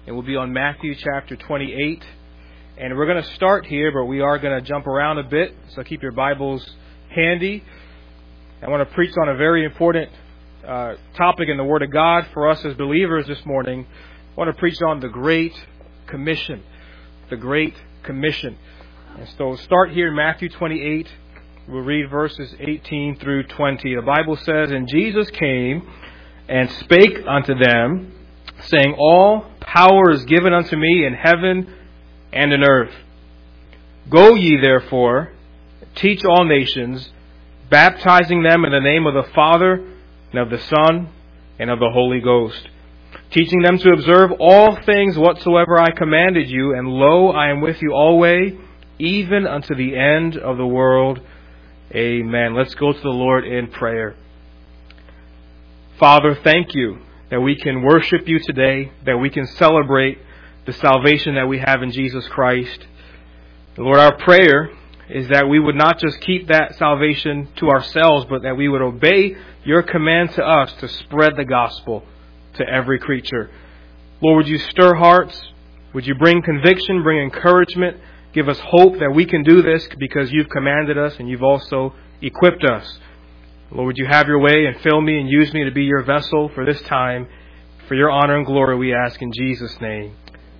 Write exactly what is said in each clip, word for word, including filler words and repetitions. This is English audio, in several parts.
and we'll be on Matthew chapter twenty-eight. And we're going to start here, but we are going to jump around a bit, so keep your Bibles handy. I want to preach on a very important uh, topic in the Word of God for us as believers this morning. I want to preach on the Great Commission. The Great Commission. And so we'll start here in Matthew twenty-eight. We'll read verses eighteen through twenty. The Bible says, "And Jesus came and spake unto them, saying, All power is given unto me in heaven and in earth. Go ye therefore, teach all nations, baptizing them in the name of the Father, and of the Son, and of the Holy Ghost, teaching them to observe all things whatsoever I commanded you, and lo, I am with you always, even unto the end of the world. Amen." Let's go to the Lord in prayer. Father, thank you that we can worship you today, that we can celebrate the salvation that we have in Jesus Christ. Lord, our prayer is that we would not just keep that salvation to ourselves, but that we would obey your command to us to spread the gospel to every creature. Lord, would you stir hearts? Would you bring conviction, bring encouragement? Give us hope that we can do this because you've commanded us and you've also equipped us. Lord, would you have your way and fill me and use me to be your vessel for this time. For your honor and glory we ask in Jesus' name.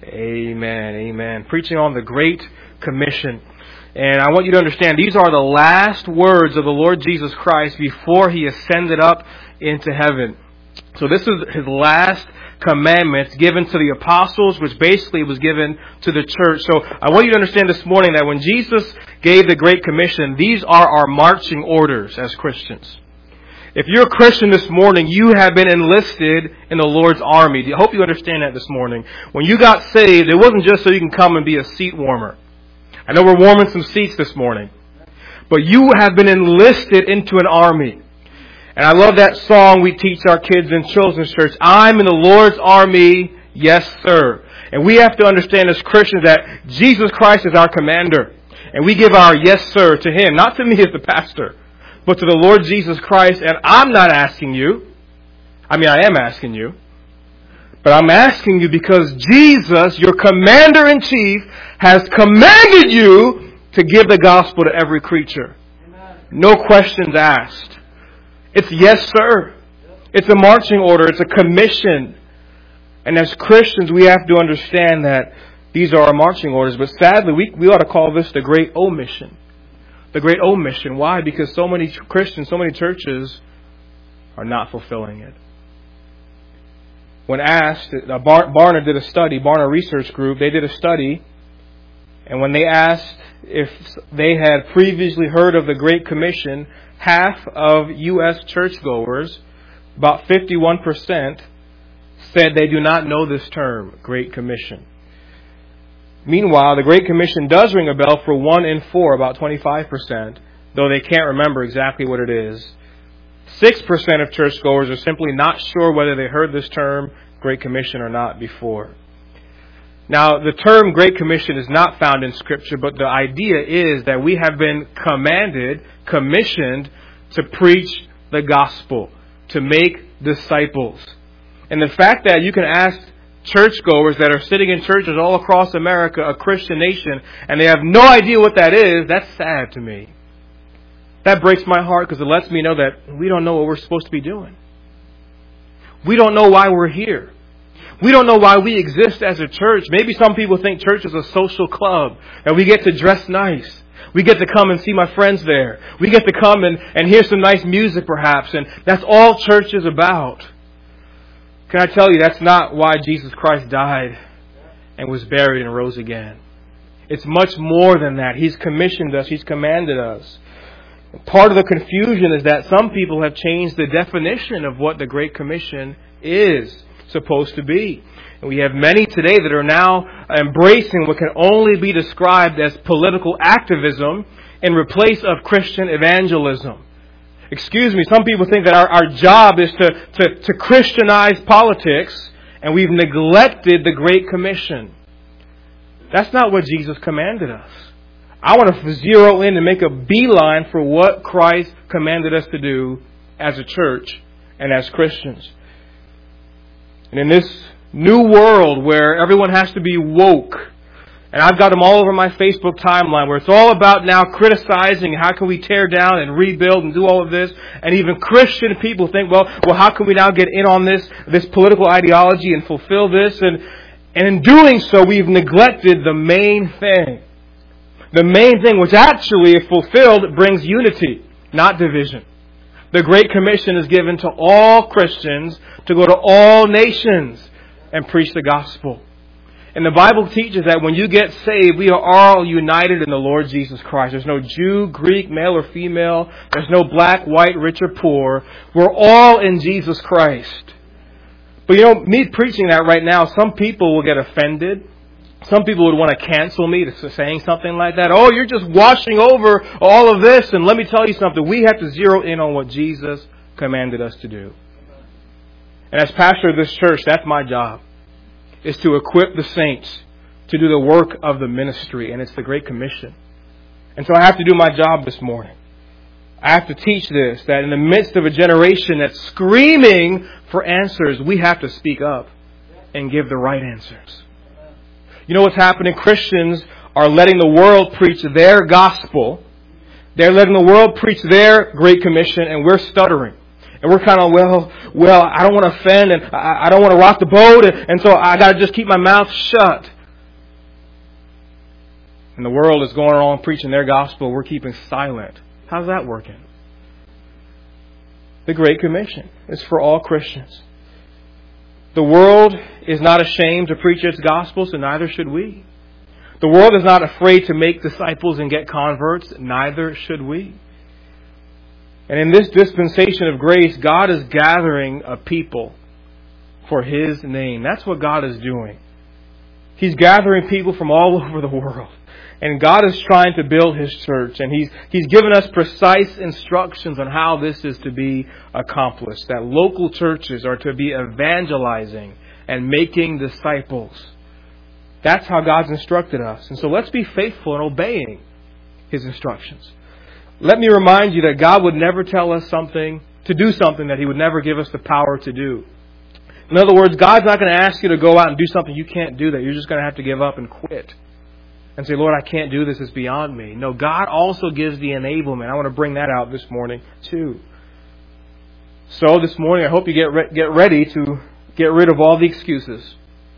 Amen. Amen. Preaching on the Great Commission. And I want you to understand, these are the last words of the Lord Jesus Christ before He ascended up into heaven. So this is His last commandments given to the apostles, which basically was given to the church. So I want you to understand this morning that when Jesus gave the Great Commission, these are our marching orders as Christians. If you're a Christian this morning, you have been enlisted in the Lord's army. I hope you understand that this morning. When you got saved, it wasn't just so you can come and be a seat warmer. I know we're warming some seats this morning. But you have been enlisted into an army. And I love that song we teach our kids in children's church. I'm in the Lord's army, yes sir. And we have to understand as Christians that Jesus Christ is our commander. And we give our yes sir to Him, not to me as the pastor, but to the Lord Jesus Christ. And I'm not asking you. I mean, I am asking you. But I'm asking you because Jesus, your commander-in-chief, has commanded you to give the gospel to every creature. No questions asked. It's yes, sir. It's a marching order. It's a commission. And as Christians, we have to understand that these are our marching orders. But sadly, we, we ought to call this the Great Omission. The Great Omission. Why? Because so many Christians, so many churches are not fulfilling it. When asked, uh, Bar- Barna did a study, Barna Research Group, they did a study. And when they asked if they had previously heard of the Great Commission, half of U S churchgoers, about fifty-one percent, said they do not know this term, Great Commission. Meanwhile, the Great Commission does ring a bell for one in four, about twenty-five percent, though they can't remember exactly what it is. six percent of churchgoers are simply not sure whether they heard this term, Great Commission, or not before. Now, the term Great Commission is not found in Scripture, but the idea is that we have been commanded, commissioned to preach the gospel, to make disciples. And the fact that you can ask churchgoers that are sitting in churches all across America, a Christian nation, and they have no idea what that is, that's sad to me. That breaks my heart because it lets me know that we don't know what we're supposed to be doing. We don't know why we're here. We don't know why we exist as a church. Maybe some people think church is a social club and we get to dress nice. We get to come and see my friends there. We get to come and, and hear some nice music perhaps. And that's all church is about. Can I tell you, that's not why Jesus Christ died and was buried and rose again. It's much more than that. He's commissioned us. He's commanded us. Part of the confusion is that some people have changed the definition of what the Great Commission is supposed to be. And we have many today that are now embracing what can only be described as political activism in replace of Christian evangelism. Excuse me, some people think that our, our job is to, to, to Christianize politics, and we've neglected the Great Commission. That's not what Jesus commanded us. I want to zero in and make a beeline for what Christ commanded us to do as a church and as Christians. And in this new world where everyone has to be woke. And I've got them all over my Facebook timeline where it's all about now criticizing how can we tear down and rebuild and do all of this. And even Christian people think, well, well, how can we now get in on this, this political ideology and fulfill this? And, and in doing so, we've neglected the main thing. The main thing, which actually, if fulfilled, brings unity, not division. The Great Commission is given to all Christians to go to all nations and preach the gospel. And the Bible teaches that when you get saved, we are all united in the Lord Jesus Christ. There's no Jew, Greek, male or female. There's no black, white, rich or poor. We're all in Jesus Christ. But you know, me preaching that right now, some people will get offended. Some people would want to cancel me to saying something like that. Oh, you're just washing over all of this. And let me tell you something. We have to zero in on what Jesus commanded us to do. And as pastor of this church, that's my job. Is to equip the saints to do the work of the ministry. And it's the Great Commission. And so I have to do my job this morning. I have to teach this, that in the midst of a generation that's screaming for answers, we have to speak up and give the right answers. You know what's happening? Christians are letting the world preach their gospel. They're letting the world preach their Great Commission, and we're stuttering. And we're kind of, well, well, I don't want to offend, and I, I don't want to rock the boat, and, and so I got to just keep my mouth shut. And the world is going around preaching their gospel. We're keeping silent. How's that working? The Great Commission is for all Christians. The world is not ashamed to preach its gospel, so neither should we. The world is not afraid to make disciples and get converts, neither should we. And in this dispensation of grace, God is gathering a people for His name. That's what God is doing. He's gathering people from all over the world. And God is trying to build His church. And He's He's given us precise instructions on how this is to be accomplished. That local churches are to be evangelizing and making disciples. That's how God's instructed us. And so let's be faithful in obeying His instructions. Let me remind you that God would never tell us something, to do something that He would never give us the power to do. In other words, God's not going to ask you to go out and do something you can't do, that you're just going to have to give up and quit. And say, Lord, I can't do this. It's beyond me. No, God also gives the enablement. I want to bring that out this morning too. So this morning, I hope you get re- get ready to get rid of all the excuses.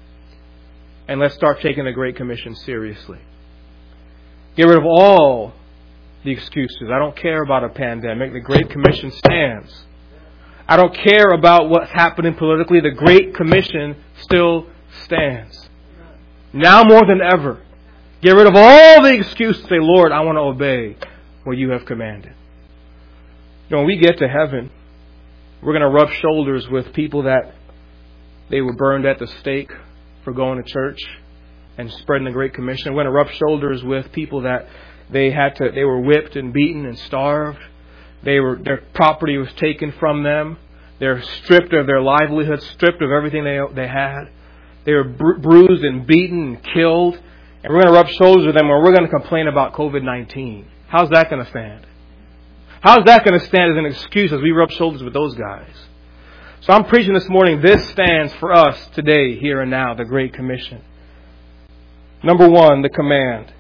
And let's start taking the Great Commission seriously. Get rid of all the excuses. I don't care about a pandemic. The Great Commission stands. I don't care about what's happening politically. The Great Commission still stands. Now more than ever. Get rid of all the excuses. Say, Lord, I want to obey what you have commanded. You know, when we get to heaven, we're going to rub shoulders with people that they were burned at the stake for going to church and spreading the Great Commission. We're going to rub shoulders with people that they had to, they were whipped and beaten and starved. They were, their property was taken from them. They're stripped of their livelihood, stripped of everything they they had. They were bru- bruised and beaten and killed. And we're going to rub shoulders with them, or we're going to complain about covid nineteen. How's that going to stand? How's that going to stand as an excuse as we rub shoulders with those guys? So I'm preaching this morning, this stands for us today, here and now, the Great Commission. Number one, the command.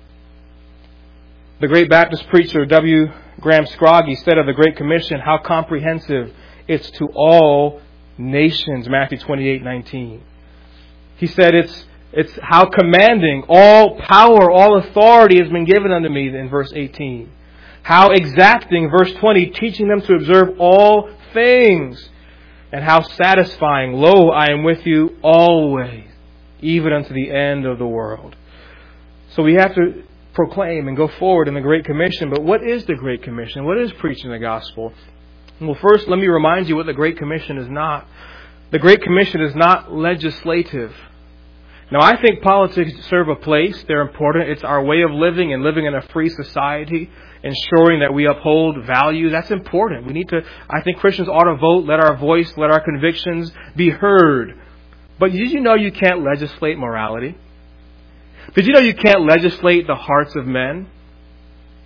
The great Baptist preacher W. Graham Scroggie said of the Great Commission, how comprehensive it's to all nations, Matthew twenty-eight nineteen. He said it's It's how commanding all power, all authority has been given unto me in verse eighteen. How exacting, verse twenty, teaching them to observe all things. And how satisfying, lo, I am with you always, even unto the end of the world. So we have to proclaim and go forward in the Great Commission. But what is the Great Commission? What is preaching the gospel? Well, first, let me remind you what the Great Commission is not. The Great Commission is not legislative. Now, I think politics serve a place. They're important. It's our way of living and living in a free society, ensuring that we uphold values. That's important. We need to, I think Christians ought to vote, let our voice, let our convictions be heard. But did you know you can't legislate morality? Did you know you can't legislate the hearts of men?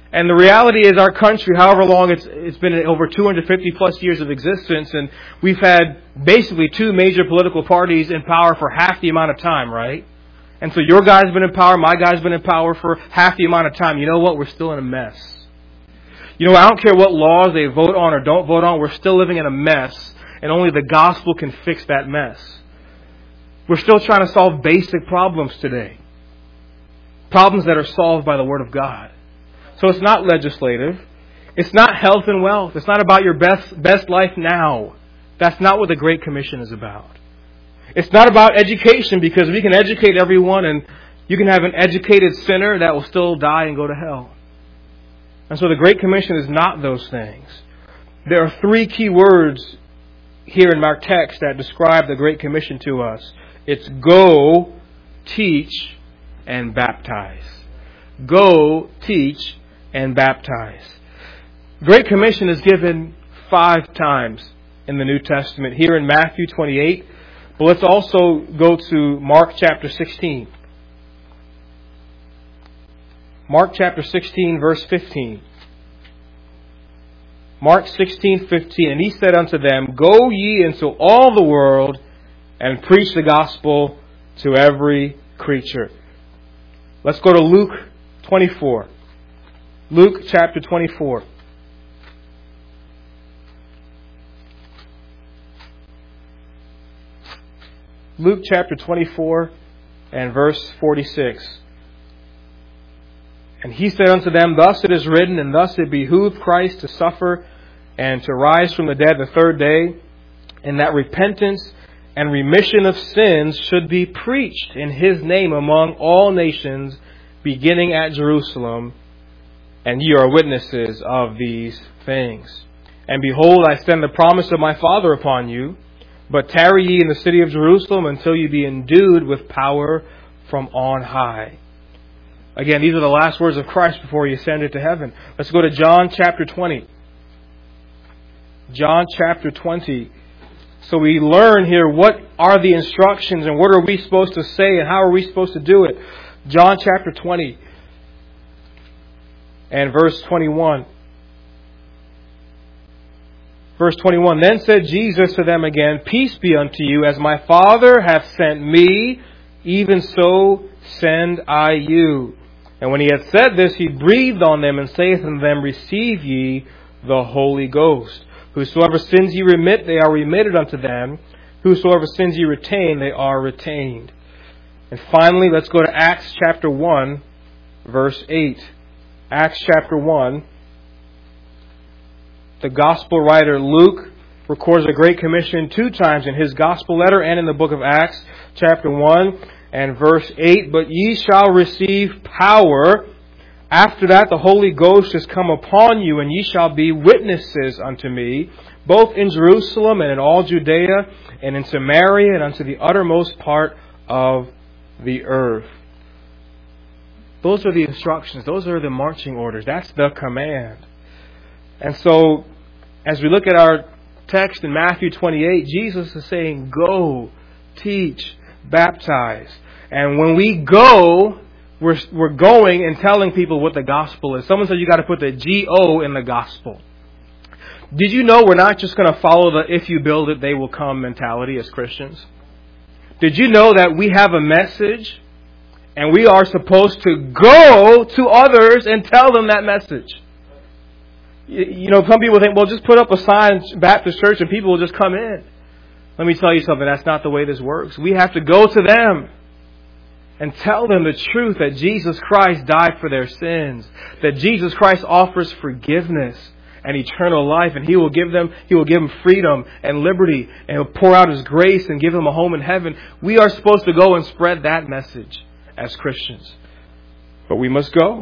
And the reality is our country, however long it's it's been over two hundred fifty plus years of existence, and we've had basically two major political parties in power for half the amount of time, right? And so your guy's been in power, my guy's been in power for half the amount of time. You know what? We're still in a mess. You know, I don't care what laws they vote on or don't vote on, we're still living in a mess, and only the gospel can fix that mess. We're still trying to solve basic problems today. Problems that are solved by the Word of God. So it's not legislative. It's not health and wealth. It's not about your best best life now. That's not what the Great Commission is about. It's not about education, because we can educate everyone and you can have an educated sinner that will still die and go to hell. And so the Great Commission is not those things. There are three key words here in our text that describe the Great Commission to us. It's go, teach, and baptize. Go, teach, and baptize. Great Commission is given five times in the New Testament. Here in Matthew twenty-eight. But let's also go to Mark chapter sixteen. Mark chapter sixteen, verse fifteen. Mark sixteen, fifteen. And he said unto them, Go ye into all the world and preach the gospel to every creature. Let's go to Luke twenty-four. Luke chapter twenty-four. Luke chapter twenty-four and verse forty-six. And he said unto them, Thus it is written, and thus it behooved Christ to suffer and to rise from the dead the third day, and that repentance and remission of sins should be preached in His name among all nations, beginning at Jerusalem. And ye are witnesses of these things. And behold, I send the promise of my Father upon you, but tarry ye in the city of Jerusalem until ye be endued with power from on high. Again, these are the last words of Christ before He ascended to heaven. Let's go to John chapter twenty. John chapter twenty. So we learn here what are the instructions and what are we supposed to say and how are we supposed to do it. John chapter twenty and verse twenty-one. Verse twenty-one, Then said Jesus to them again, Peace be unto you, as my Father hath sent me, even so send I you. And when He had said this, He breathed on them and saith unto them, Receive ye the Holy Ghost. Whosoever sins ye remit, they are remitted unto them. Whosoever sins ye retain, they are retained. And finally, let's go to Acts chapter one, verse eight. Acts chapter one. The Gospel writer Luke records the Great Commission two times in his Gospel letter and in the book of Acts, chapter one and verse eight. But ye shall receive power. After that the Holy Ghost is come upon you, and ye shall be witnesses unto me, both in Jerusalem and in all Judea and in Samaria and unto the uttermost part of the earth. Those are the instructions. Those are the marching orders. That's the command. And so, as we look at our text in Matthew twenty-eight, Jesus is saying, Go, teach, baptize. And when we go, we're, we're going and telling people what the gospel is. Someone said you got to put the G O in the gospel. Did you know we're not just going to follow the if you build it, they will come mentality as Christians? Did you know that we have a message and we are supposed to go to others and tell them that message? You know, some people think, well, just put up a sign, Baptist Church, and people will just come in. Let me tell you something. That's not the way this works. We have to go to them and tell them the truth that Jesus Christ died for their sins, that Jesus Christ offers forgiveness and eternal life, and He will give them, He will give them freedom and liberty, and He'll pour out His grace and give them a home in heaven. We are supposed to go and spread that message as Christians. But we must go.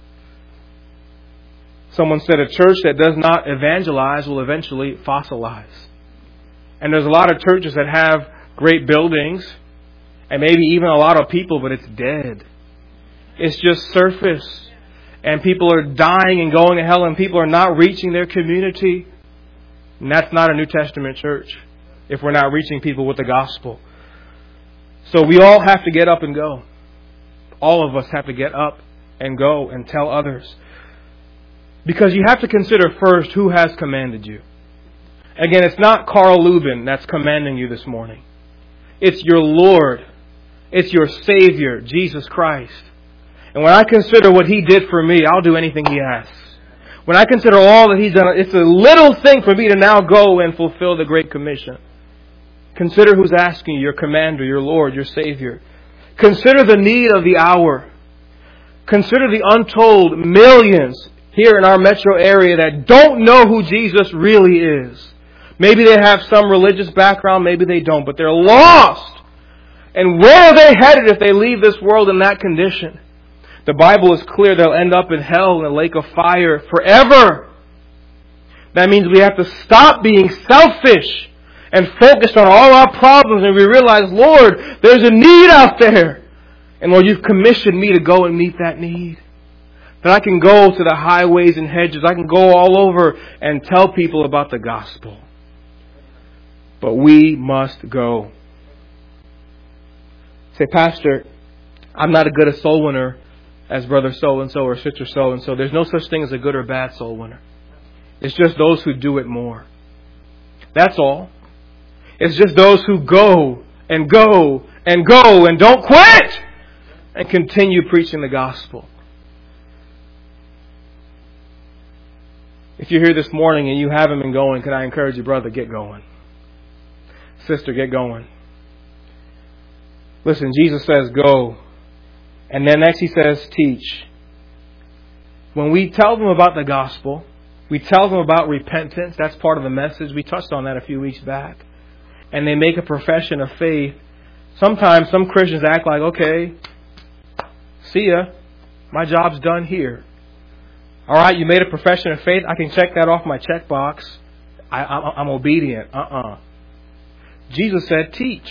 Someone said a church that does not evangelize will eventually fossilize. And there's a lot of churches that have great buildings and maybe even a lot of people, but it's dead. It's just surface. And people are dying and going to hell, and people are not reaching their community. And that's not a New Testament church if we're not reaching people with the gospel. So we all have to get up and go. All of us have to get up and go and tell others. Because you have to consider first who has commanded you. Again, it's not Carl Lubin that's commanding you this morning. It's your Lord. It's your Savior, Jesus Christ. And when I consider what He did for me, I'll do anything He asks. When I consider all that He's done, it's a little thing for me to now go and fulfill the Great Commission. Consider who's asking you, your commander, your Lord, your Savior. Consider the need of the hour. Consider the untold millions here in our metro area that don't know who Jesus really is. Maybe they have some religious background, maybe they don't, but they're lost. And where are they headed if they leave this world in that condition? The Bible is clear they'll end up in hell in a lake of fire forever. That means we have to stop being selfish and focused on all our problems, and we realize, Lord, there's a need out there. And Lord, You've commissioned me to go and meet that need. That I can go to the highways and hedges. I can go all over and tell people about the gospel. But we must go. Say, Pastor, I'm not as good a soul winner as brother so-and-so or sister so-and-so. There's no such thing as a good or bad soul winner. It's just those who do it more. That's all. It's just those who go and go and go and don't quit and continue preaching the gospel. If you're here this morning and you haven't been going, can I encourage you, brother, get going. Sister, get going. Listen, Jesus says go. And then next He says teach. When we tell them about the gospel, we tell them about repentance. That's part of the message. We touched on that a few weeks back. And they make a profession of faith. Sometimes some Christians act like, okay, see ya. My job's done here. All right, you made a profession of faith. I can check that off my checkbox. I, I, I'm obedient. Uh-uh. Jesus said, teach.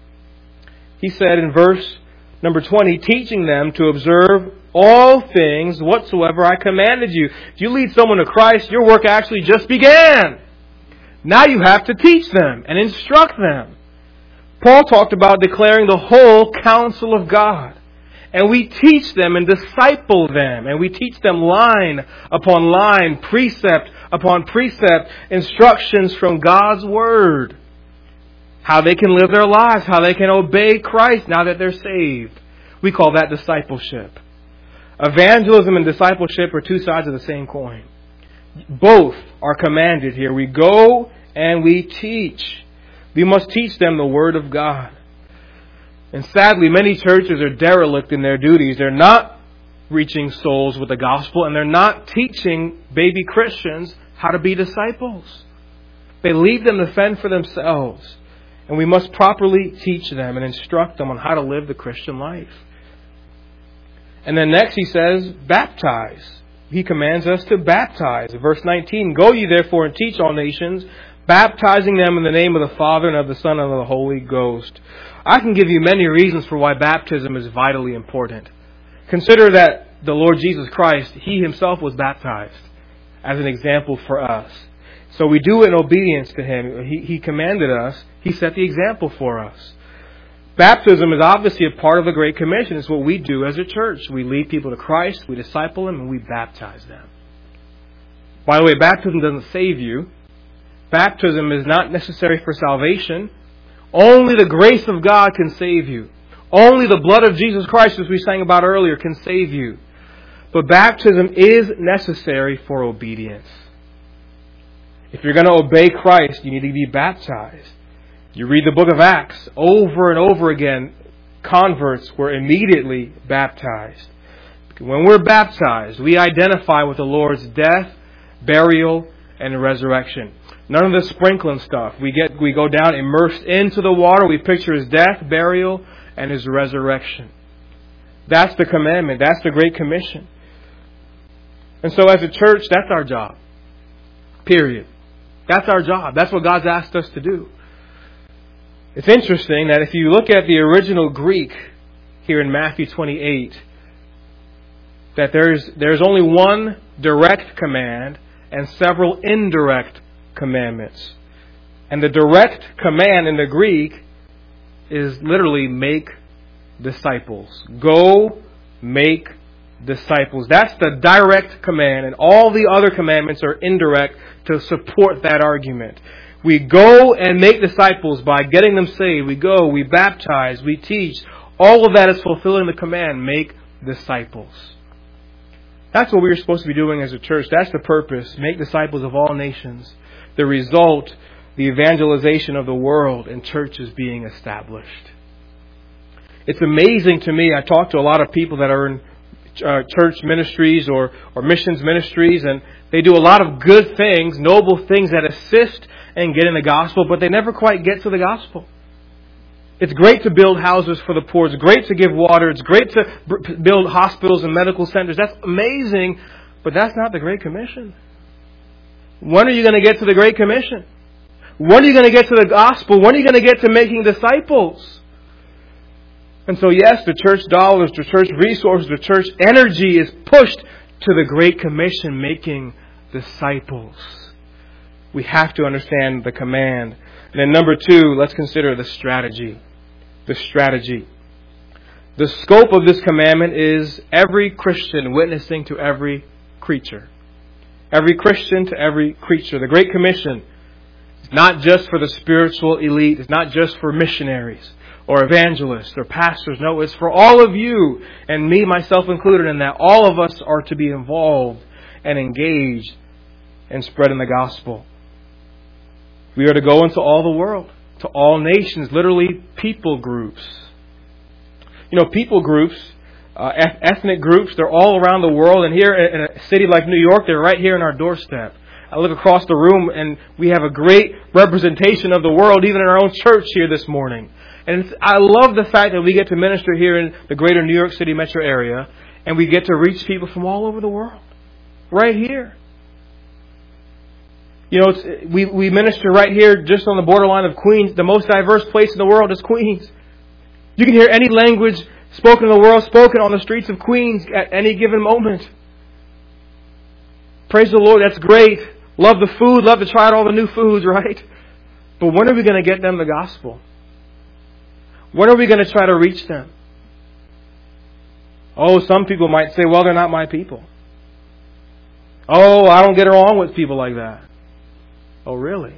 He said in verse number twenty, teaching them to observe all things whatsoever I commanded you. If you lead someone to Christ, your work actually just began. Now you have to teach them and instruct them. Paul talked about declaring the whole counsel of God. And we teach them and disciple them. And we teach them line upon line, precept upon precept, instructions from God's Word. How they can live their lives, how they can obey Christ now that they're saved. We call that discipleship. Evangelism and discipleship are two sides of the same coin. Both are commanded here. We go and we teach. We must teach them the Word of God. And sadly, many churches are derelict in their duties. They're not reaching souls with the gospel, and they're not teaching baby Christians how to be disciples. They leave them to fend for themselves. And we must properly teach them and instruct them on how to live the Christian life. And then next He says, baptize. He commands us to baptize. Verse nineteen, go ye therefore and teach all nations, baptizing them in the name of the Father and of the Son and of the Holy Ghost. I can give you many reasons for why baptism is vitally important. Consider that the Lord Jesus Christ, He Himself was baptized as an example for us. So we do it in obedience to Him. He, he commanded us. He set the example for us. Baptism is obviously a part of the Great Commission. It's what we do as a church. We lead people to Christ, we disciple them, and we baptize them. By the way, baptism doesn't save you. Baptism is not necessary for salvation. Only the grace of God can save you. Only the blood of Jesus Christ, as we sang about earlier, can save you. But baptism is necessary for obedience. If you're going to obey Christ, you need to be baptized. You read the book of Acts, over and over again, converts were immediately baptized. When we're baptized, we identify with the Lord's death, burial, and resurrection. None of the sprinkling stuff. We get we go down immersed into the water. We picture His death, burial, and His resurrection. That's the commandment. That's the Great Commission. And so as a church, that's our job. Period. That's our job. That's what God's asked us to do. It's interesting that if you look at the original Greek here in Matthew twenty-eight, that there's there's only one direct command and several indirect commandments. And the direct command in the Greek is literally make disciples. Go make disciples. That's the direct command, and all the other commandments are indirect to support that argument. We go and make disciples by getting them saved. We go, we baptize, we teach. All of that is fulfilling the command, make disciples. That's what we're supposed to be doing as a church. That's the purpose. Make disciples of all nations. The result, the evangelization of the world and churches being established. It's amazing to me. I talk to a lot of people that are in uh, church ministries or, or missions ministries, and they do a lot of good things, noble things that assist in getting the gospel, but they never quite get to the gospel. It's great to build houses for the poor. It's great to give water. It's great to b- build hospitals and medical centers. That's amazing, but that's not the Great Commission. When are you going to get to the Great Commission? When are you going to get to the gospel? When are you going to get to making disciples? And so, yes, the church dollars, the church resources, the church energy is pushed to the Great Commission, making disciples. We have to understand the command. And then number two, let's consider the strategy. The strategy. The scope of this commandment is every Christian witnessing to every creature. Every Christian to every creature. The Great Commission is not just for the spiritual elite. It's not just for missionaries or evangelists or pastors. No, it's for all of you, and me, myself included in that. All of us are to be involved and engaged in spreading the gospel. We are to go into all the world, to all nations, literally people groups. You know, people groups, uh, ethnic groups, they're all around the world. And here in a city like New York, they're right here in our doorstep. I look across the room and we have a great representation of the world, even in our own church here this morning. And it's, I love the fact that we get to minister here in the greater New York City metro area, and we get to reach people from all over the world, right here. You know, it's, we, we minister right here just on the borderline of Queens. The most diverse place in the world is Queens. You can hear any language spoken in the world spoken on the streets of Queens at any given moment. Praise the Lord, that's great. Love the food, love to try out all the new foods, right? But when are we going to get them the gospel? When are we going to try to reach them? Oh, some people might say, well, they're not my people. Oh, I don't get along with people like that. Oh, really?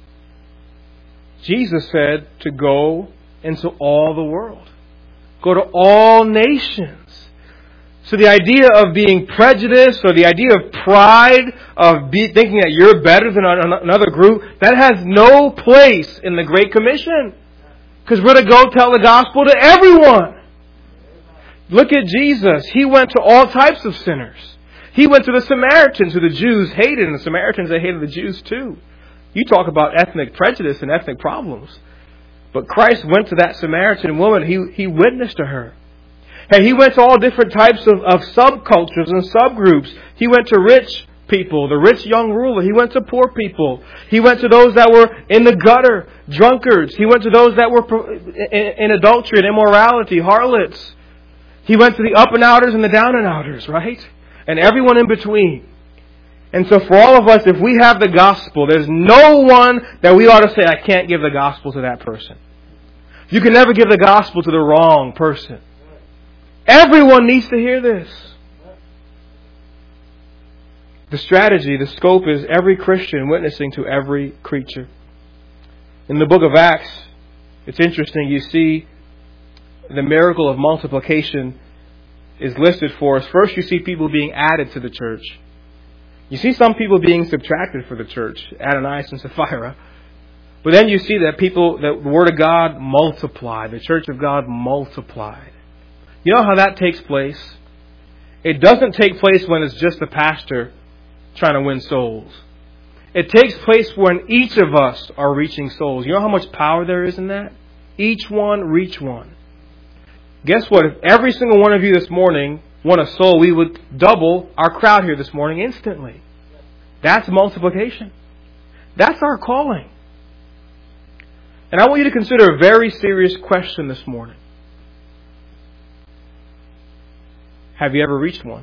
Jesus said to go into all the world. Go to all nations. So the idea of being prejudiced or the idea of pride, of be, thinking that you're better than another group, that has no place in the Great Commission. Because we're to go tell the gospel to everyone. Look at Jesus. He went to all types of sinners. He went to the Samaritans, who the Jews hated, and the Samaritans, they hated the Jews too. You talk about ethnic prejudice and ethnic problems. But Christ went to that Samaritan woman. He, he witnessed to her. And He went to all different types of, of subcultures and subgroups. He went to rich people, the rich young ruler. He went to poor people. He went to those that were in the gutter, drunkards. He went to those that were in, in adultery and immorality, harlots. He went to the up and outers and the down and outers, right? And everyone in between. And so for all of us, if we have the gospel, there's no one that we ought to say, I can't give the gospel to that person. You can never give the gospel to the wrong person. Everyone needs to hear this. The strategy, the scope is every Christian witnessing to every creature. In the book of Acts, it's interesting, you see the miracle of multiplication is listed for us. First, you see people being added to the church. You see some people being subtracted for the church, Ananias and Sapphira. But then you see that people, that the Word of God multiplied, the church of God multiplied. You know how that takes place? It doesn't take place when it's just the pastor trying to win souls. It takes place when each of us are reaching souls. You know how much power there is in that? Each one, reach one. Guess what? If every single one of you this morning won a soul, we would double our crowd here this morning instantly. That's multiplication. That's our calling. And I want you to consider a very serious question this morning. Have you ever reached one?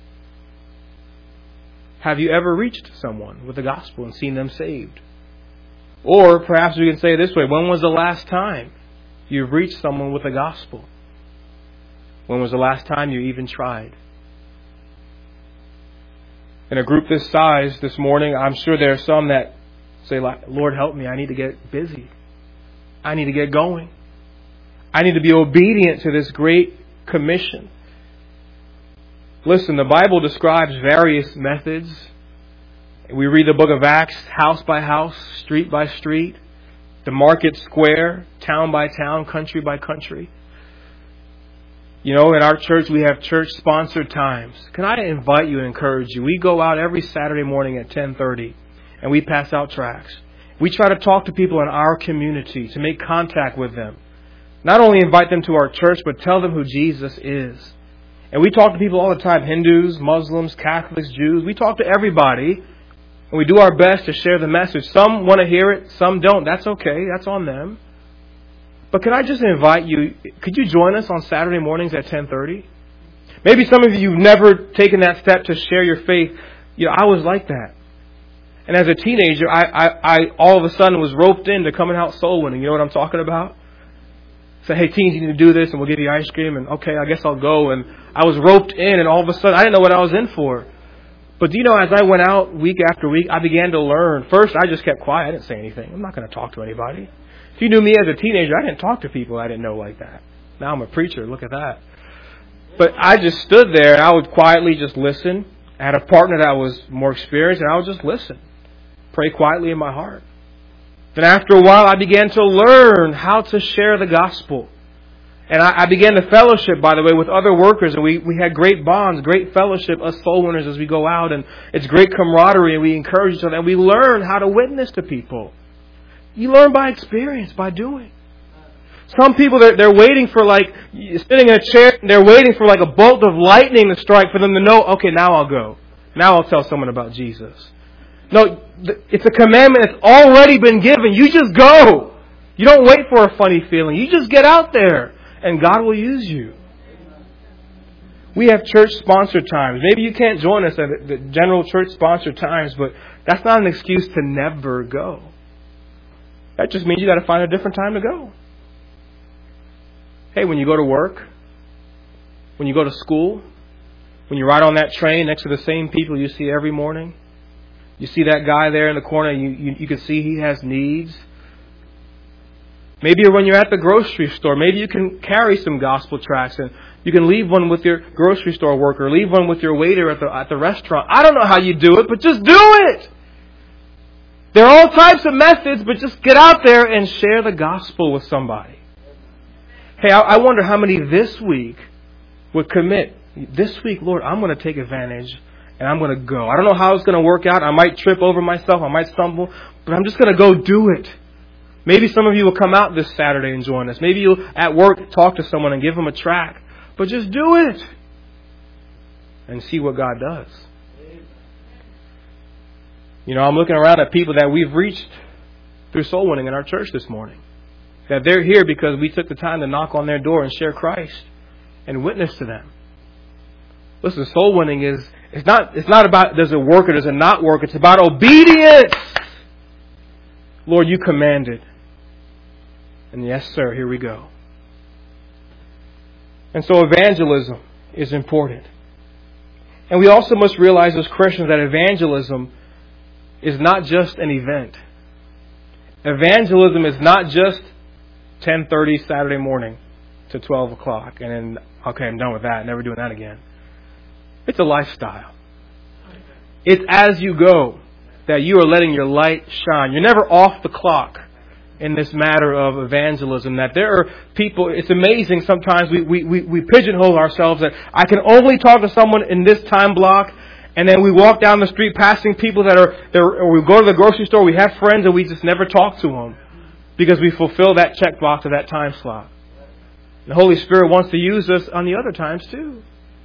Have you ever reached someone with the gospel and seen them saved? Or perhaps we can say it this way, when was the last time you've reached someone with the gospel? When was the last time you even tried? In a group this size this morning, I'm sure there are some that say, Lord, help me. I need to get busy. I need to get going. I need to be obedient to this great commission. Listen, the Bible describes various methods. We read the book of Acts, house by house, street by street, the market square, town by town, country by country. You know, in our church, we have church-sponsored times. Can I invite you and encourage you? We go out every Saturday morning at ten thirty, and we pass out tracts. We try to talk to people in our community, to make contact with them. Not only invite them to our church, but tell them who Jesus is. And we talk to people all the time, Hindus, Muslims, Catholics, Jews. We talk to everybody, and we do our best to share the message. Some want to hear it, some don't. That's okay. That's on them. But can I just invite you, could you join us on Saturday mornings at ten thirty? Maybe some of you have never taken that step to share your faith. You know, I was like that. And as a teenager, I, I, I all of a sudden was roped into coming out soul winning. You know what I'm talking about? Say, hey, teens, you need to do this, and we'll give you ice cream. And okay, I guess I'll go. And I was roped in, and all of a sudden, I didn't know what I was in for. But do you know, as I went out week after week, I began to learn. First, I just kept quiet. I didn't say anything. I'm not going to talk to anybody. If you knew me as a teenager, I didn't talk to people I didn't know like that. Now I'm a preacher. Look at that. But I just stood there, and I would quietly just listen. I had a partner that was more experienced, and I would just listen. Pray quietly in my heart. Then after a while, I began to learn how to share the gospel. And I, I began to fellowship, by the way, with other workers. And we, we had great bonds, great fellowship, us soul winners as we go out. And it's great camaraderie, and we encourage each other. And we learn how to witness to people. You learn by experience, by doing. Some people, they're, they're waiting for like, sitting in a chair, and they're waiting for like a bolt of lightning to strike for them to know, okay, now I'll go. Now I'll tell someone about Jesus. No, it's a commandment that's already been given. You just go. You don't wait for a funny feeling. You just get out there, and God will use you. We have church-sponsored times. Maybe you can't join us at the general church-sponsored times, but that's not an excuse to never go. That just means you got to find a different time to go. Hey, when you go to work, when you go to school, when you ride on that train next to the same people you see every morning, you see that guy there in the corner, you, you, you can see he has needs. Maybe when you're at the grocery store, maybe you can carry some gospel tracts and you can leave one with your grocery store worker, leave one with your waiter at the, at the restaurant. I don't know how you do it, but just do it. There are all types of methods, but just get out there and share the gospel with somebody. Hey, I, I wonder how many this week would commit. This week, Lord, I'm going to take advantage and I'm going to go. I don't know how it's going to work out. I might trip over myself. I might stumble, but I'm just going to go do it. Maybe some of you will come out this Saturday and join us. Maybe you'll at work talk to someone and give them a tract, but just do it and see what God does. You know, I'm looking around at people that we've reached through soul winning in our church this morning. That they're here because we took the time to knock on their door and share Christ and witness to them. Listen, soul winning is it's not it's not about does it work or does it not work. It's about obedience. Lord, you commanded. And yes, sir, here we go. And so evangelism is important. And we also must realize as Christians that evangelism is not just an event. Evangelism is not just ten thirty Saturday morning to twelve o'clock. And then, okay, I'm done with that. Never doing that again. It's a lifestyle. It's as you go that you are letting your light shine. You're never off the clock in this matter of evangelism. That there are people, it's amazing sometimes we, we, we, we pigeonhole ourselves that I can only talk to someone in this time block. And then we walk down the street passing people that are there, or we go to the grocery store, we have friends and we just never talk to them because we fulfill that checkbox of that time slot. The Holy Spirit wants to use us on the other times too.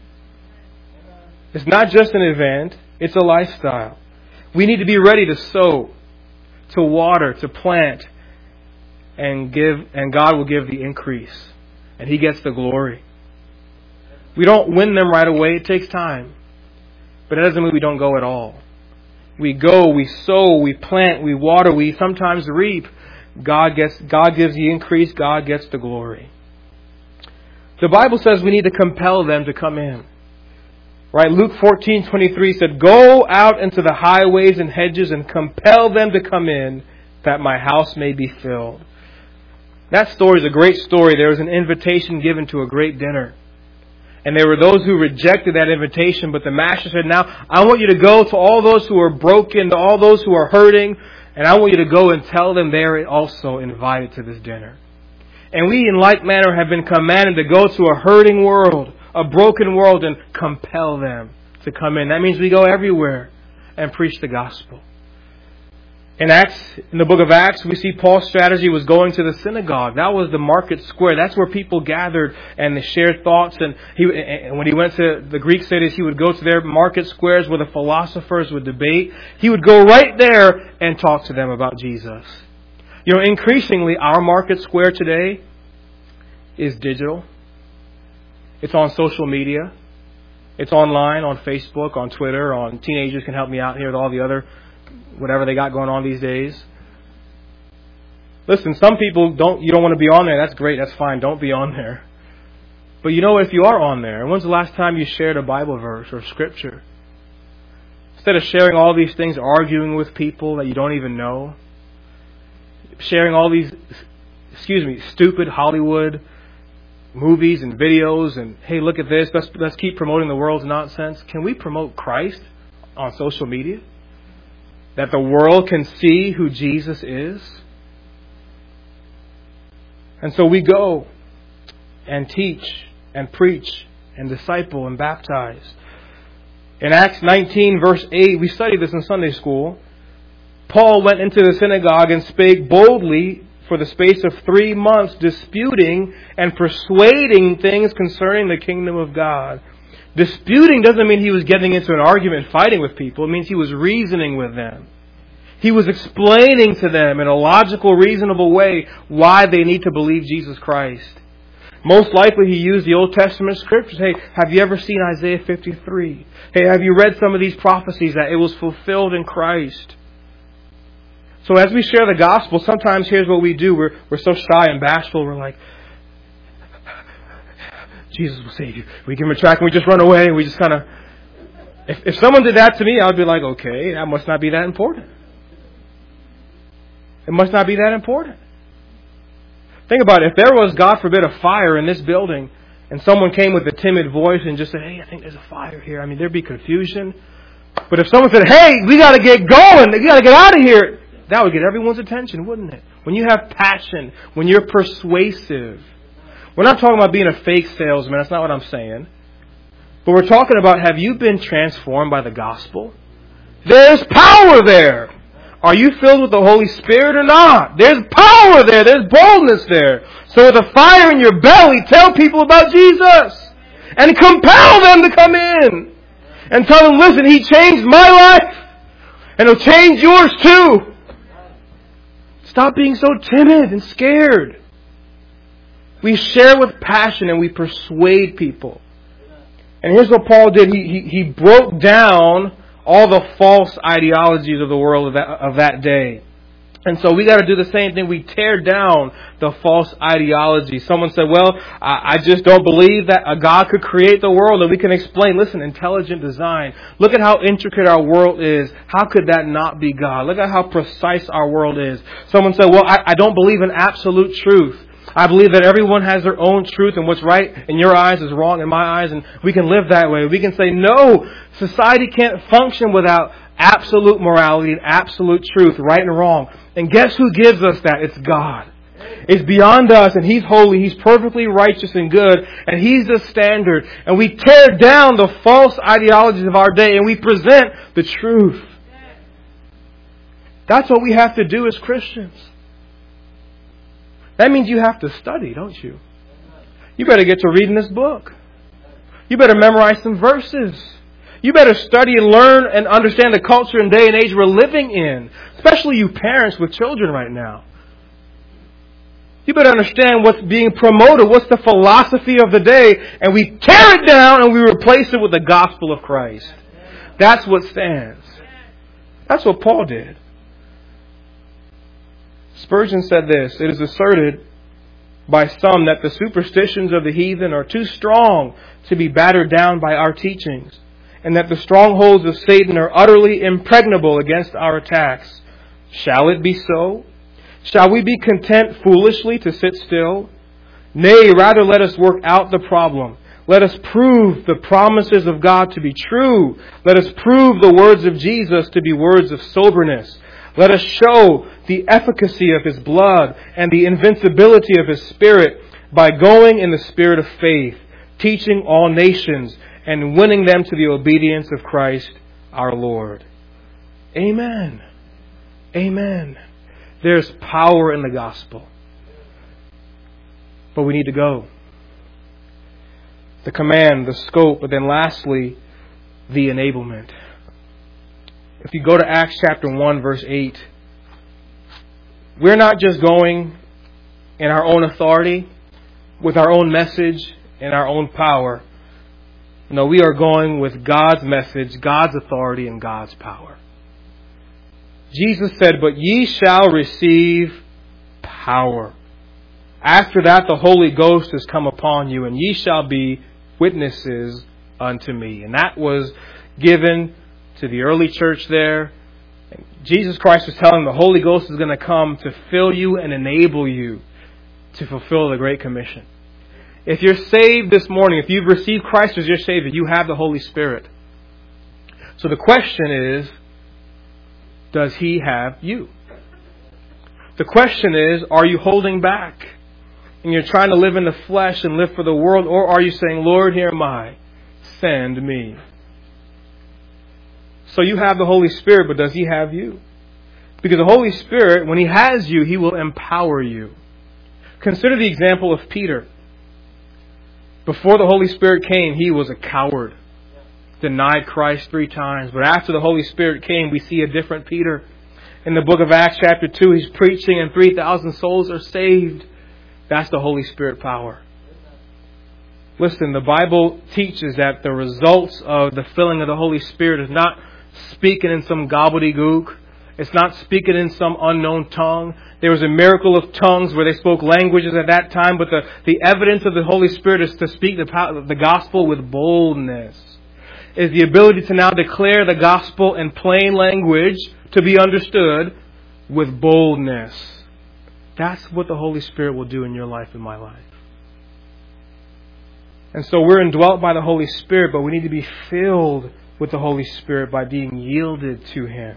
It's not just an event, it's a lifestyle. We need to be ready to sow, to water, to plant, and give, and God will give the increase. And He gets the glory. We don't win them right away, it takes time. But it doesn't mean we don't go at all. We go, we sow, we plant, we water, we sometimes reap. God gets, God gives the increase, God gets the glory. The Bible says we need to compel them to come in. Right? Luke fourteen twenty-three said, "Go out into the highways and hedges and compel them to come in, that my house may be filled." That story is a great story. There was an invitation given to a great dinner. And there were those who rejected that invitation, but the Master said, "Now, I want you to go to all those who are broken, to all those who are hurting, and I want you to go and tell them they are also invited to this dinner." And we, in like manner, have been commanded to go to a hurting world, a broken world, and compel them to come in. That means we go everywhere and preach the gospel. In Acts, in the book of Acts, we see Paul's strategy was going to the synagogue. That was the market square. That's where people gathered and they shared thoughts. And he, and when he went to the Greek cities, he would go to their market squares where the philosophers would debate. He would go right there and talk to them about Jesus. You know, increasingly, our market square today is digital. It's on social media. It's online, on Facebook, on Twitter, on teenagers can help me out here with all the other whatever they got going on these days. Listen, some people don't, you don't want to be on there. That's great. That's fine. Don't be on there. But you know, if you are on there, when's the last time you shared a Bible verse or scripture? Instead of sharing all these things, arguing with people that you don't even know, sharing all these, excuse me, stupid Hollywood movies and videos and, hey, look at this. Let's, let's keep promoting the world's nonsense. Can we promote Christ on social media? That the world can see who Jesus is? And so we go and teach and preach and disciple and baptize. In Acts nineteen verse eight, we studied this in Sunday school. Paul went into the synagogue and spake boldly for the space of three months, disputing and persuading things concerning the kingdom of God. Disputing doesn't mean he was getting into an argument, fighting with people. It means he was reasoning with them. He was explaining to them in a logical, reasonable way why they need to believe Jesus Christ. Most likely he used the Old Testament scriptures. Hey, have you ever seen Isaiah fifty-three? Hey, have you read some of these prophecies that it was fulfilled in Christ? So as we share the gospel, sometimes here's what we do. We're, we're so shy and bashful. We're like, Jesus will save you. We give him a track and we just run away and we just kind of... If, if someone did that to me, I would be like, okay, that must not be that important. It must not be that important. Think about it. If there was, God forbid, a fire in this building and someone came with a timid voice and just said, hey, I think there's a fire here. I mean, there'd be confusion. But if someone said, hey, we got to get going. We got to get out of here. That would get everyone's attention, wouldn't it? When you have passion, when you're persuasive. We're not talking about being a fake salesman. That's not what I'm saying. But we're talking about, have you been transformed by the gospel? There's power there. Are you filled with the Holy Spirit or not? There's power there. There's boldness there. So with a fire in your belly, tell people about Jesus. And compel them to come in. And tell them, listen, He changed my life. And He'll change yours too. Stop being so timid and scared. We share with passion and we persuade people. And here's what Paul did. He, he, he broke down all the false ideologies of the world of that, of that day. And so we got to do the same thing. We tear down the false ideology. Someone said, well, I, I just don't believe that a God could create the world. And we can explain, listen, intelligent design. Look at how intricate our world is. How could that not be God? Look at how precise our world is. Someone said, well, I, I don't believe in absolute truth. I believe that everyone has their own truth and what's right in your eyes is wrong in my eyes, and we can live that way. We can say, no, society can't function without absolute morality and absolute truth, right and wrong. And guess who gives us that? It's God. It's beyond us, and He's holy. He's perfectly righteous and good, and He's the standard. And we tear down the false ideologies of our day, and we present the truth. That's what we have to do as Christians. That means you have to study, don't you? You better get to reading this book. You better memorize some verses. You better study and learn and understand the culture and day and age we're living in. Especially you parents with children right now. You better understand what's being promoted. What's the philosophy of the day? And we tear it down and we replace it with the gospel of Christ. That's what stands. That's what Paul did. Spurgeon said this, it is asserted by some that the superstitions of the heathen are too strong to be battered down by our teachings. and that the strongholds of Satan are utterly impregnable against our attacks. Shall it be so? Shall we be content foolishly to sit still? Nay, rather let us work out the problem. Let us prove the promises of God to be true. Let us prove the words of Jesus to be words of soberness. Let us show the efficacy of His blood and the invincibility of His Spirit by going in the spirit of faith, teaching all nations, and winning them to the obedience of Christ our Lord. Amen. Amen. There's power in the gospel. But we need to go. The command, the scope, but then lastly, the enablement. If you go to Acts chapter one, verse eight, we're not just going in our own authority, with our own message and our own power. No, we are going with God's message, God's authority, and God's power. Jesus said, "But ye shall receive power. After that, the Holy Ghost has come upon you, and ye shall be witnesses unto me." And that was given to the early church there. And Jesus Christ was telling them the Holy Ghost is going to come to fill you and enable you to fulfill the Great Commission. If you're saved this morning, if you've received Christ as your Savior, you have the Holy Spirit. So the question is, does He have you? The question is, are you holding back? And you're trying to live in the flesh and live for the world? Or are you saying, "Lord, here am I. Send me"? So you have the Holy Spirit, but does He have you? Because the Holy Spirit, when He has you, He will empower you. Consider the example of Peter. Before the Holy Spirit came, he was a coward. Denied Christ three times. But after the Holy Spirit came, we see a different Peter. In the book of Acts chapter two, he's preaching and three thousand souls are saved. That's the Holy Spirit power. Listen, the Bible teaches that the results of the filling of the Holy Spirit is not speaking in some gobbledygook. It's not speaking in some unknown tongue. There was a miracle of tongues where they spoke languages at that time, but the, the evidence of the Holy Spirit is to speak the, the gospel with boldness. Is the ability to now declare the gospel in plain language to be understood with boldness. That's what the Holy Spirit will do in your life and my life. And so we're indwelt by the Holy Spirit, but we need to be filled with the Holy Spirit by being yielded to Him.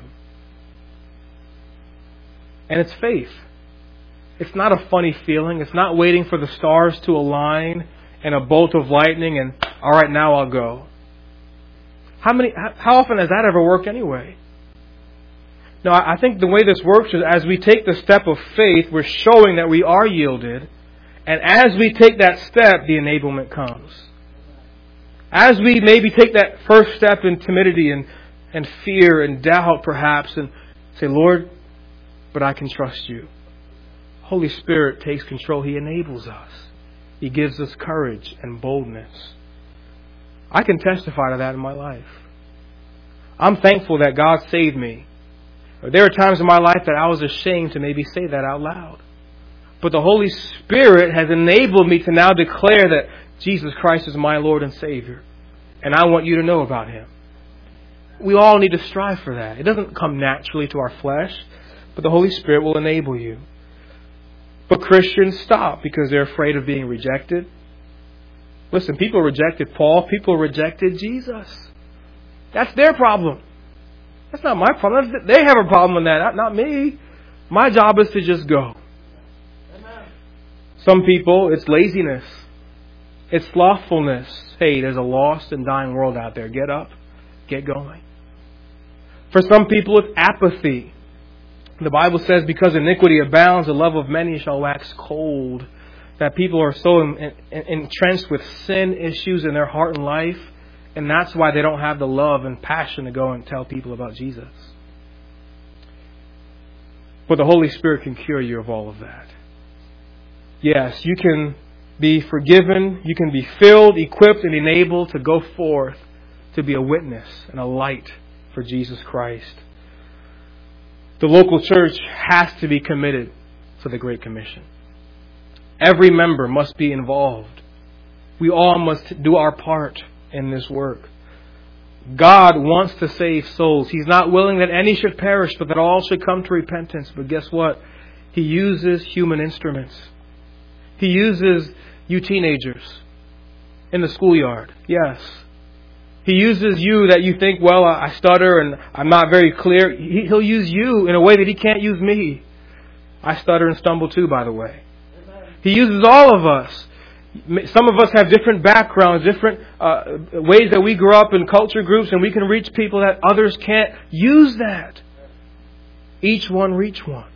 And it's faith. It's not a funny feeling. It's not waiting for the stars to align and a bolt of lightning and, all right, now I'll go. How many? How often has that ever worked anyway? No, I think the way this works is as we take the step of faith, we're showing that we are yielded. And as we take that step, the enablement comes. As we maybe take that first step in timidity and, and fear and doubt perhaps and say, "Lord, but I can trust you." Holy Spirit takes control. He enables us. He gives us courage and boldness. I can testify to that in my life. I'm thankful that God saved me. There are times in my life that I was ashamed to maybe say that out loud. But the Holy Spirit has enabled me to now declare that Jesus Christ is my Lord and Savior. And I want you to know about Him. We all need to strive for that. It doesn't come naturally to our flesh, but the Holy Spirit will enable you. But Christians stop because they're afraid of being rejected. Listen, people rejected Paul. People rejected Jesus. That's their problem. That's not my problem. They have a problem with that, not me. My job is to just go. Amen. Some people, it's laziness. It's slothfulness. Hey, there's a lost and dying world out there. Get up. Get going. For some people, it's apathy. The Bible says, because iniquity abounds, the love of many shall wax cold. That people are so in, in, entrenched with sin issues in their heart and life. And that's why they don't have the love and passion to go and tell people about Jesus. But the Holy Spirit can cure you of all of that. Yes, you can be forgiven. You can be filled, equipped, and enabled to go forth to be a witness and a light for Jesus Christ. The local church has to be committed to the Great Commission. Every member must be involved. We all must do our part in this work. God wants to save souls. He's not willing that any should perish, but that all should come to repentance. But guess what? He uses human instruments. He uses you teenagers in the schoolyard. Yes. He uses you that you think, well, I stutter and I'm not very clear. He'll use you in a way that He can't use me. I stutter and stumble too, by the way. He uses all of us. Some of us have different backgrounds, different uh, ways that we grew up in culture groups, and we can reach people that others can't. Use that. Each one reach one.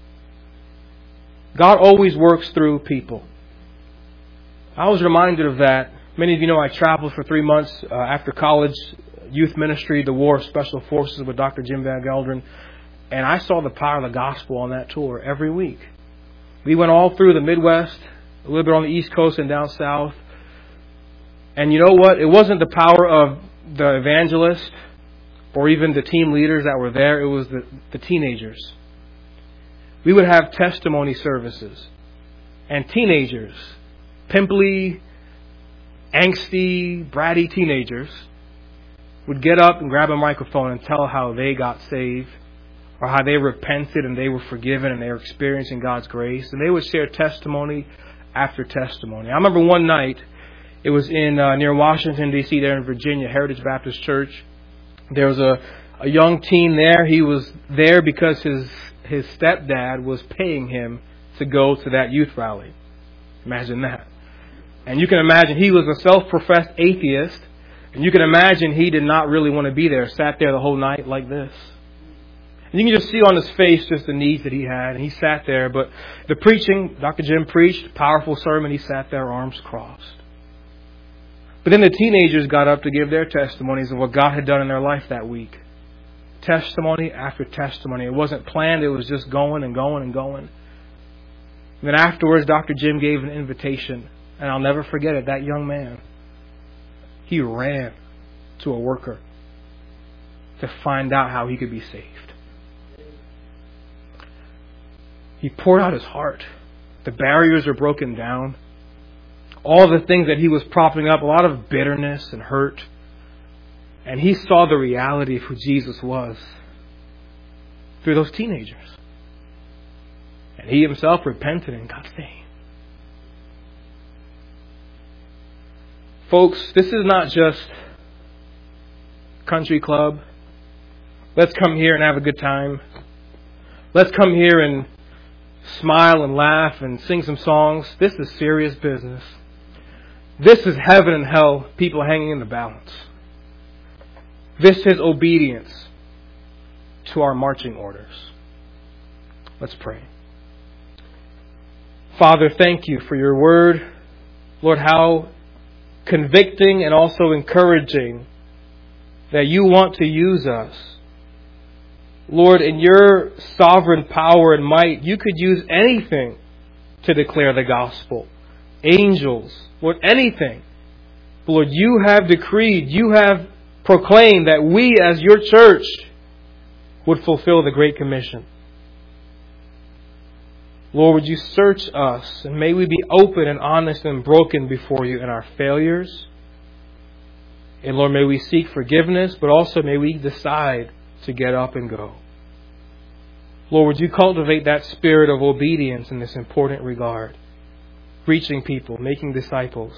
God always works through people. I was reminded of that. Many of you know I traveled for three months uh, after college, youth ministry, the War of Special Forces with Doctor Jim Van Gelderen. And I saw the power of the gospel on that tour every week. We went all through the Midwest, a little bit on the East Coast and down south. And you know what? It wasn't the power of the evangelist or even the team leaders that were there. It was the, the teenagers. We would have testimony services. And teenagers, pimply, angsty, bratty teenagers, would get up and grab a microphone and tell how they got saved, or how they repented and they were forgiven and they were experiencing God's grace. And they would share testimony after testimony. I remember one night, it was in uh, near Washington, D C, there in Virginia, Heritage Baptist Church. There was a, a young teen there. He was there because his his stepdad was paying him to go to that youth rally. Imagine that. And you can imagine he was a self-professed atheist. And you can imagine he did not really want to be there. Sat there the whole night like this. And you can just see on his face just the needs that he had. And he sat there. But the preaching, Doctor Jim preached, powerful sermon. He sat there, arms crossed. But then the teenagers got up to give their testimonies of what God had done in their life that week. Testimony after testimony. It wasn't planned. It was just going and going and going. And then afterwards, Doctor Jim gave an invitation. And I'll never forget it. That young man, he ran to a worker to find out how he could be saved. He poured out his heart. The barriers are broken down. All the things that he was propping up, a lot of bitterness and hurt. And he saw the reality of who Jesus was through those teenagers. And he himself repented and got saved. Folks, this is not just country club. Let's come here and have a good time. Let's come here and smile and laugh and sing some songs. This is serious business. This is heaven and hell, people hanging in the balance. This is obedience to our marching orders. Let's pray. Father, thank you for your word. Lord, how convicting and also encouraging that you want to use us. Lord, in your sovereign power and might, you could use anything to declare the gospel. Angels, Lord, anything. Lord, you have decreed, you have proclaimed that we as your church would fulfill the Great Commission. Lord, would you search us, and may we be open and honest and broken before you in our failures. And Lord, may we seek forgiveness, but also may we decide to get up and go. Lord, would you cultivate that spirit of obedience in this important regard, reaching people, making disciples.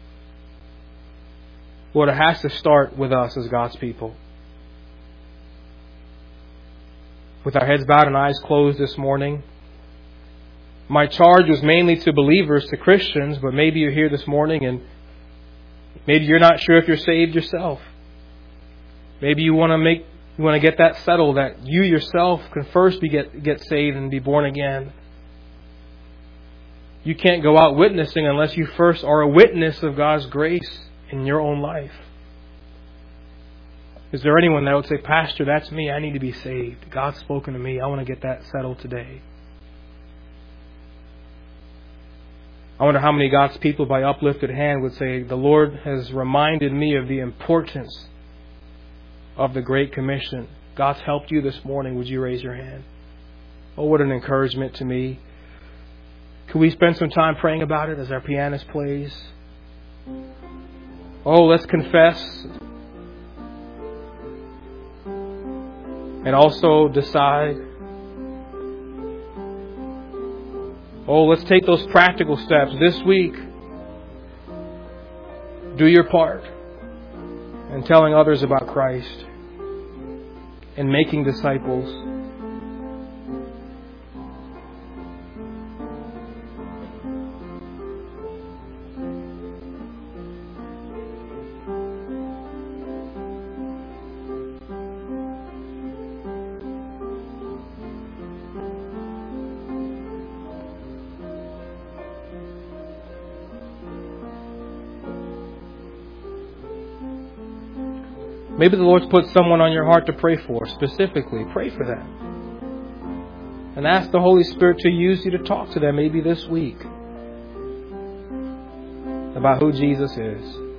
Lord, it has to start with us as God's people. With our heads bowed and eyes closed this morning, my charge was mainly to believers, to Christians, but maybe you're here this morning and maybe you're not sure if you're saved yourself. Maybe you want to make, you want to get that settled, that you yourself can first be get, get saved and be born again. You can't go out witnessing unless you first are a witness of God's grace in your own life. Is there anyone that would say, Pastor, that's me, I need to be saved. God's spoken to me, I want to get that settled today. I wonder how many God's people by uplifted hand would say, the Lord has reminded me of the importance of the Great Commission. God's helped you this morning. Would you raise your hand? Oh, what an encouragement to me. Can we spend some time praying about it as our pianist plays? Oh, let's confess And also decide, oh, let's take those practical steps this week. Do your part in telling others about Christ and making disciples. Maybe the Lord's put someone on your heart to pray for, specifically. Pray for them. And ask the Holy Spirit to use you to talk to them maybe this week about who Jesus is.